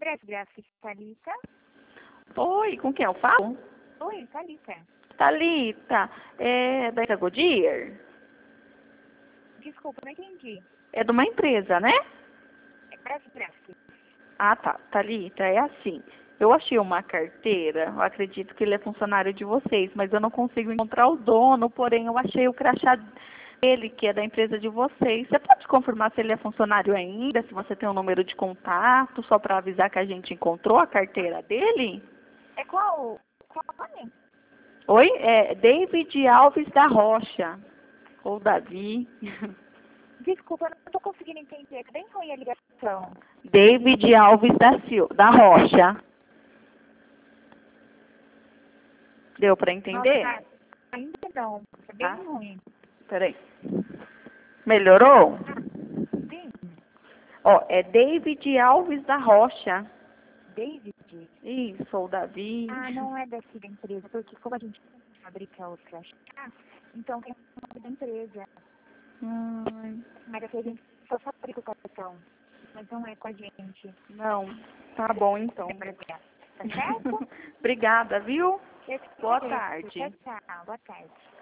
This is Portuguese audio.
Brasgraf, Thalita. Oi, com quem eu falo? Oi, Thalita. Thalita, é da Ita Goodyear? Desculpa, não entendi. É de uma empresa, né? É Brasgraf. Ah, tá. Thalita, é assim. Eu achei uma carteira, eu acredito que ele é funcionário de vocês, mas eu não consigo encontrar o dono, porém eu achei o crachá dele, que é da empresa de vocês. Você pode confirmar se ele é funcionário ainda, se você tem um número de contato, só para avisar que a gente encontrou a carteira dele? É qual nome? Oi? É David Alves da Rocha. Ou Davi. Desculpa, eu não estou conseguindo entender. Tá bem ruim a ligação. David Alves da Rocha. Deu para entender? Nossa, ainda não. É bem Tá? ruim. Peraí. Melhorou? Sim, Ó, é David Alves da Rocha. David. Isso, ou Davi. Ah, não é daqui da empresa, porque como a gente fabrica o crachá, então tem o nome da empresa. Hum, Mas aqui a gente só fabrica o cartão. Mas não é com a gente. não. Tá bom, então. É Brasgraf. Tá certo? Obrigada, viu? Eu te Boa agradeço. tarde. Tchau, tchau. Boa tarde.